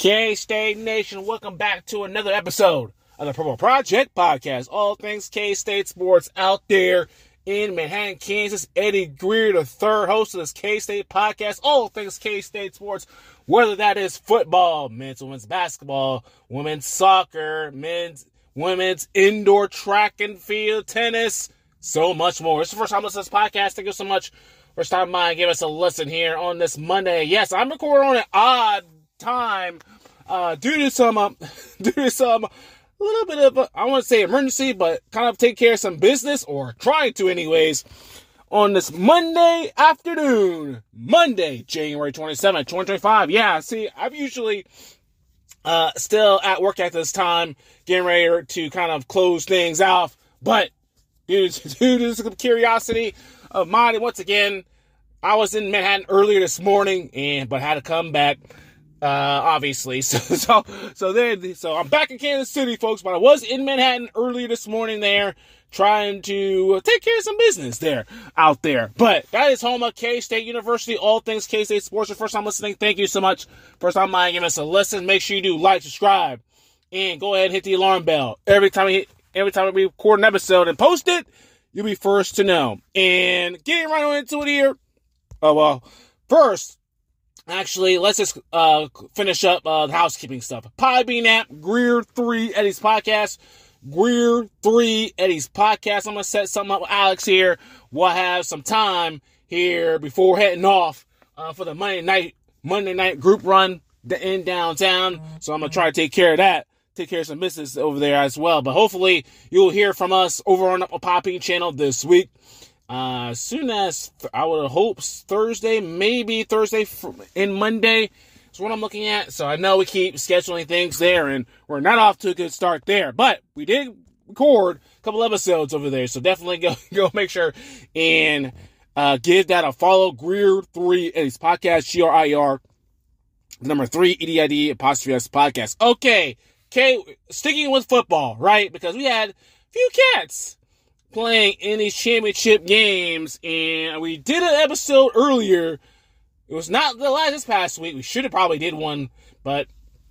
K-State Nation, welcome back to another episode of the Purple Project Podcast. All things K-State sports out there in Manhattan, Kansas. Eddie Greer, the third host of this K-State podcast. All things K-State sports, whether that is football, men's and women's basketball, women's soccer, women's indoor track and field, tennis, so much more. It's the first time listening to this podcast. Thank you so much for stopping by and give us a listen here on this Monday. Yes, I'm recording on an odd time due to some little bit of I want to say emergency, but kind of take care of some business, or trying to anyways, on this Monday afternoon, Monday, January 27th, 2025. Yeah, see, I'm usually still at work at this time, getting ready to kind of close things off, but due to some curiosity of mine, once again, I was in Manhattan earlier this morning, but had to come back. Obviously, so I'm back in Kansas City, folks, but I was in Manhattan earlier this morning there, trying to take care of some business there, out there. But that is home of K-State University, all things K-State sports. Your first time listening, thank you so much. First time giving us a listen, make sure you do like, subscribe, and go ahead and hit the alarm bell. Every time we record an episode and post it, you'll be first to know. And getting right on into it here. First, actually, let's just finish up the housekeeping stuff. Podbean app, Greer 3 Eddie's podcast. Greer 3 Eddie's podcast. I'm going to set something up with Alex here. We'll have some time here before heading off for the Monday night group run in downtown. So I'm going to try to take care of that. Take care of some business over there as well. But hopefully you'll hear from us over on the Podbean channel this week. As soon as I would hope Thursday, maybe Thursday and Monday is what I'm looking at. So I know we keep scheduling things there, and we're not off to a good start there. But we did record a couple episodes over there, so definitely go make sure and give that a follow. Greer 3 Eddie's podcast, GRIER, number 3 EDID apostrophe S podcast. Okay, sticking with football, right? Because we had a few cats playing in these championship games, and we did an episode earlier. It was not the last this past week. We should have probably did one, but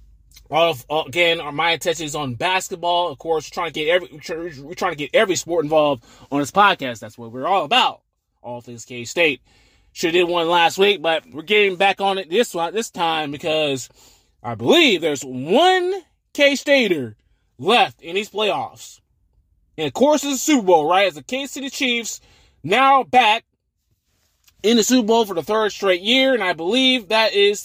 my attention is on basketball. Of course, we're trying to get every sport involved on this podcast. That's what we're all about. All things K-State. Should have did one last week, but we're getting back on it this time because I believe there's one K-Stater left in these playoffs. And of course, it's the Super Bowl, right? As the Kansas City Chiefs now back in the Super Bowl for the third straight year. And I believe that is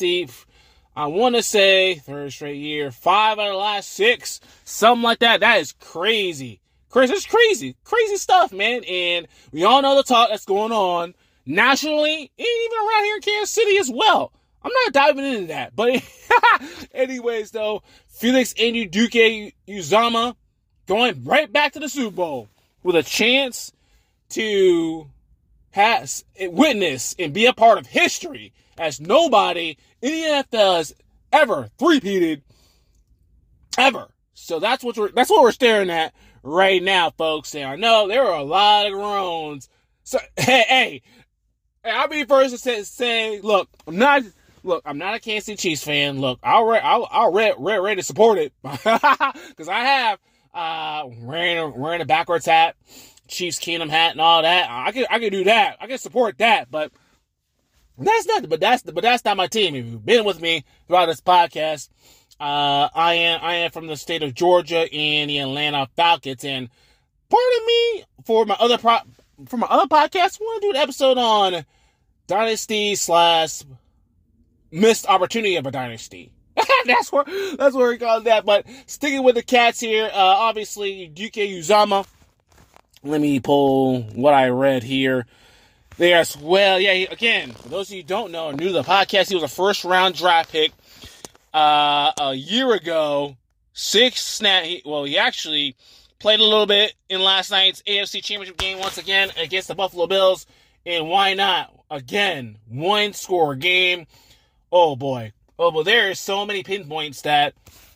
third straight year, 5 out of the last 6, something like that. That is crazy. It's crazy stuff, man. And we all know the talk that's going on nationally and even around here in Kansas City as well. I'm not diving into that. But anyways, though, Felix Anudike-Uzomah going right back to the Super Bowl with a chance to witness and be a part of history as nobody in the NFL has ever three-peated ever. So that's what we're staring at right now, folks. And I know there are a lot of groans. So hey, I'll be first to say, look, I'm not a Kansas City Chiefs fan. Look, I'll ready to support it because I have. Wearing a backwards hat, Chiefs Kingdom hat, and all that. I can do that. I can support that, but that's not my team. If you've been with me throughout this podcast, I am from the state of Georgia and the Atlanta Falcons. And pardon me for my other podcast, I want to do an episode on dynasty / missed opportunity of a dynasty. That's where we call that. But sticking with the cats here, obviously Uzomah. Let me pull what I read here. There as well. Yeah, again, for those of you who don't know, new to the podcast, he was a first-round draft pick a year ago. He actually played a little bit in last night's AFC Championship game once again against the Buffalo Bills. And why not? Again, one-score game. Oh boy, there are so many pinpoints that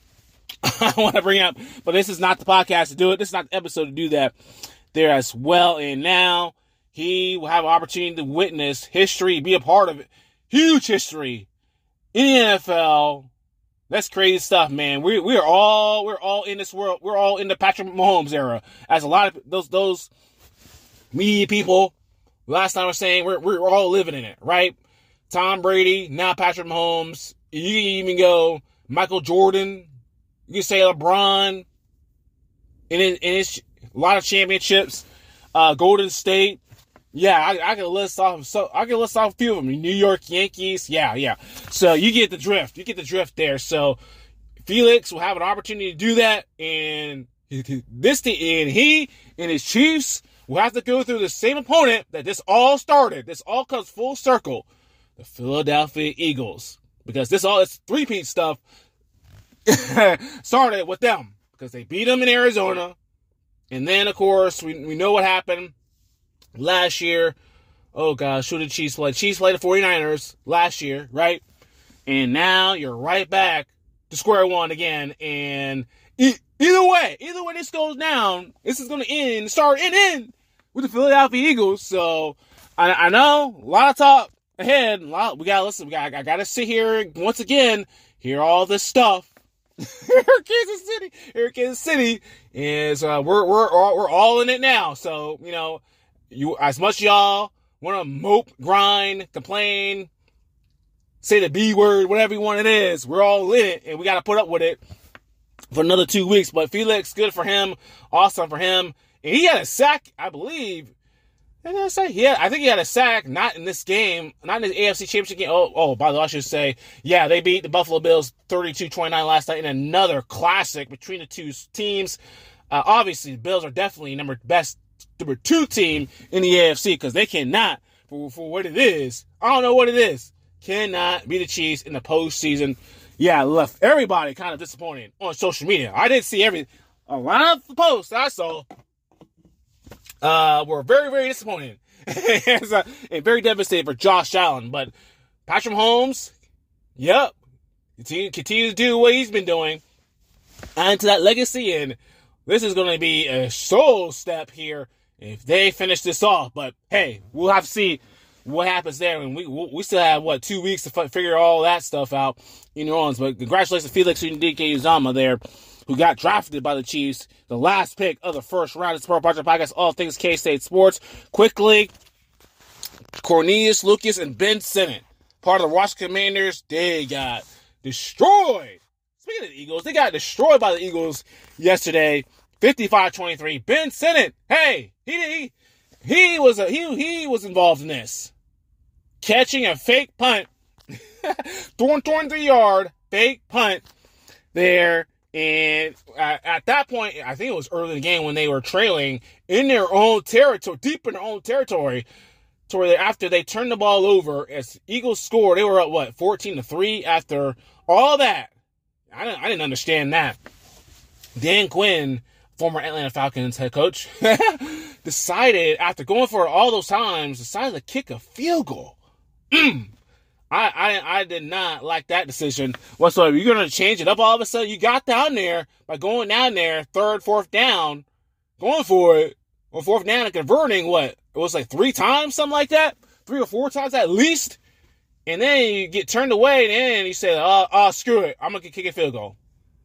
I want to bring up, but this is not the podcast to do it. This is not the episode to do that there as well. And now he will have an opportunity to witness history, be a part of it. Huge history in the NFL That's crazy stuff, man. We're all in this world. We're all in the Patrick Mahomes era. As a lot of those media people last time I was saying, we're all living in it, right? Tom Brady, now Patrick Mahomes. You can even go Michael Jordan. You can say LeBron. And it's a lot of championships. Golden State. Yeah, I can list off a few of them. New York Yankees. Yeah. So you get the drift. You get the drift there. So Felix will have an opportunity to do that, and he and his Chiefs will have to go through the same opponent that this all started. This all comes full circle. The Philadelphia Eagles. Because it's three-peat stuff started with them. Because they beat them in Arizona. And then, of course, we know what happened last year. Oh, gosh, who did Chiefs play? Chiefs played the 49ers last year, right? And now you're right back to square one again. And either way this goes down, this is going to start and end with the Philadelphia Eagles. So I know a lot of talk ahead. We got to listen. I got to sit here once again, hear all this stuff. Here in Kansas City, is we're all in it now. So you as much y'all want to mope, grind, complain, say the B word, whatever you want it is, we're all in it, and we got to put up with it for another 2 weeks. But Felix, good for him, awesome for him, and he had a sack, I believe. I think he had a sack, not in this game, not in the AFC Championship game. Oh, by the way, I should say, yeah, they beat the Buffalo Bills 32-29 last night in another classic between the two teams. Obviously, the Bills are definitely number 2 team in the AFC because they cannot, for what it is, I don't know what it is, cannot beat the Chiefs in the postseason. Yeah, left everybody kind of disappointed on social media. I did see a lot of the posts I saw. Were very, very disappointing and very devastating for Josh Allen. But Patrick Mahomes, yep, continue to do what he's been doing, add to that legacy, and this is going to be a soul step here if they finish this off. But hey, we'll have to see what happens there, and we still have 2 weeks to figure all that stuff out in New Orleans. But congratulations to Felix Udike-Uzomah there, who got drafted by the Chiefs, the last pick of the first round of Sport Project Podcast, all things K-State sports. Quickly, Cornelius Lucas and Ben Sinnott, part of the Washington Commanders, they got destroyed. Speaking of the Eagles, they got destroyed by the Eagles yesterday, 55-23. Ben Sinnott, hey, he was involved in this, catching a fake punt, 23-yard fake punt there. And at that point, I think it was early in the game when they were trailing in their own territory, deep in their own territory, to where after they turned the ball over, as Eagles scored, they were up, 14-3 after all that. I didn't understand that. Dan Quinn, former Atlanta Falcons head coach, decided, after going for it all those times, decided to kick a field goal. I did not like that decision whatsoever. You're going to change it up all of a sudden. You got down there by going down there, third, fourth down, going for it on fourth down and converting it was 3 times, something like that, 3 or 4 times at least. And then you get turned away, and then you say, screw it, I'm going to kick a field goal.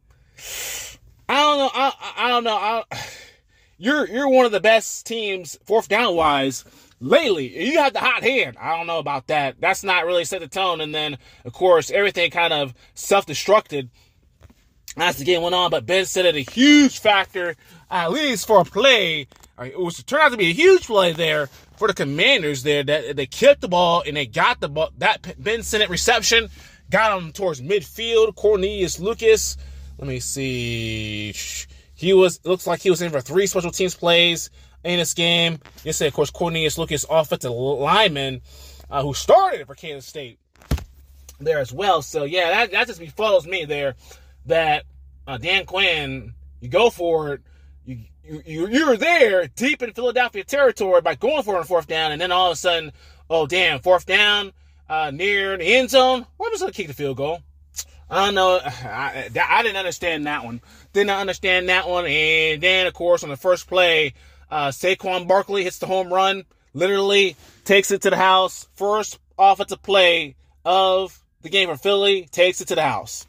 I don't know. You're one of the best teams, fourth down wise, lately. You have the hot hand. I don't know about that. That's not really set the tone. And then, of course, everything kind of self-destructed as the game went on. But Ben said it a huge factor, at least for a play. It turned out to be a huge play there for the Commanders there, that they kept the ball and they got the ball. That Ben Sinnott reception got him towards midfield. Cornelius Lucas, let me see. Looks like he was in for 3 special teams plays in this game. Yesterday, of course, Cornelius Lucas, offensive lineman, who started for Kansas State there as well. So, yeah, that just befuddles me there, that Dan Quinn, you go for it. You're there deep in Philadelphia territory by going for it on fourth down, and then all of a sudden, oh, damn, fourth down near the end zone. We're just going to kick the field goal. I don't know. I didn't understand that one. And then, of course, on the first play, Saquon Barkley hits the home run, literally takes it to the house. First offensive play of the game for Philly, takes it to the house.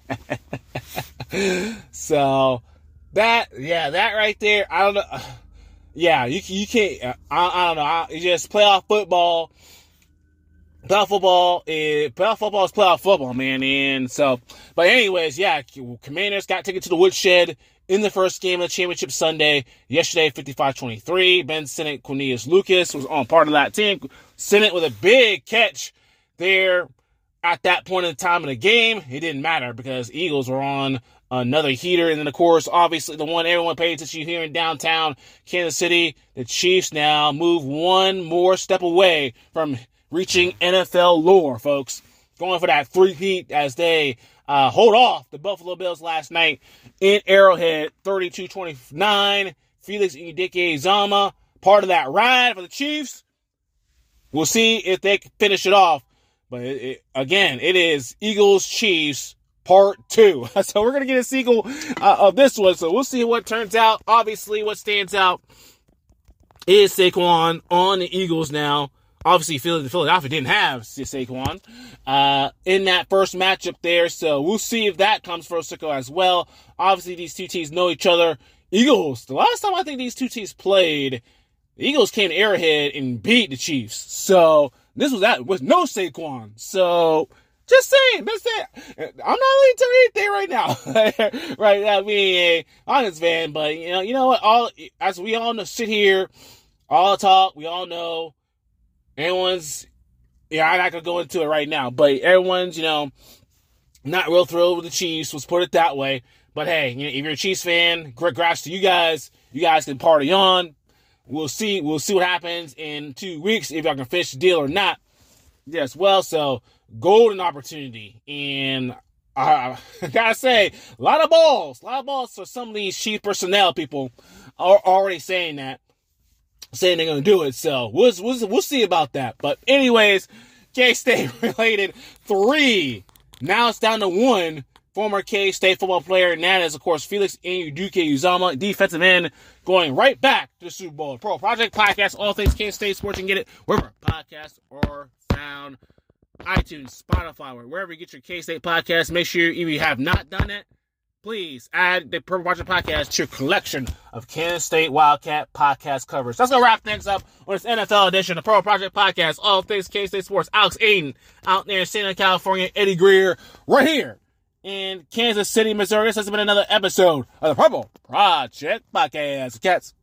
So, that right there, I don't know. Yeah, you can't, I don't know. It's just playoff football. Playoff football is playoff football, man. And so, but anyways, yeah, Commanders got taken to the woodshed in the first game of the championship Sunday. Yesterday, 55-23. Ben Sinnott, Cornelius Lucas was on part of that team. Sinnott with a big catch there at that point in time of the game. It didn't matter because Eagles were on another heater. And then, of course, obviously the one everyone paid attention to here in downtown Kansas City, the Chiefs now move one more step away from reaching NFL lore, folks. Going for that three-peat as they hold off the Buffalo Bills last night in Arrowhead, 32-29. Felix Udike-Uzomah, part of that ride for the Chiefs. We'll see if they can finish it off. But, again, it is Eagles-Chiefs Part 2. So we're going to get a sequel of this one. So we'll see what turns out. Obviously, what stands out is Saquon on the Eagles now. Obviously, Philadelphia didn't have Saquon in that first matchup there. So we'll see if that comes full circle as well. Obviously, these two teams know each other. Eagles, the last time I think these two teams played, the Eagles came to Arrowhead and beat the Chiefs. So this was that with no Saquon. So just saying, I'm not really telling anything right now. Right now, being a Lions fan, but you know what? As we all know, sit here, all talk, we all know. Everyone's, I'm not going to go into it right now, but everyone's, not real thrilled with the Chiefs, let's put it that way. But hey, if you're a Chiefs fan, congrats to you guys. You guys can party on. We'll see what happens in 2 weeks, if y'all can finish the deal or not. Yes, well, so, golden opportunity. And I gotta say, a lot of balls for some of these Chiefs personnel people are already saying that. Saying they're going to do it, so we'll see about that. But anyways, K-State related 3. Now it's down to 1 former K-State football player, and that is, of course, Felix Udike-Uzomah, defensive end, going right back to the Super Bowl. Pro Project Podcast, all things K-State sports. You can get it wherever podcasts are found. iTunes, Spotify, wherever you get your K-State podcast. Make sure, if you have not done it, please add the Purple Project Podcast to your collection of Kansas State Wildcat podcast covers. That's going to wrap things up on this NFL edition of Purple Project Podcast. All things K-State sports. Alex Aiden out there in San Diego, California. Eddie Greer right here in Kansas City, Missouri. This has been another episode of the Purple Project Podcast. Cats.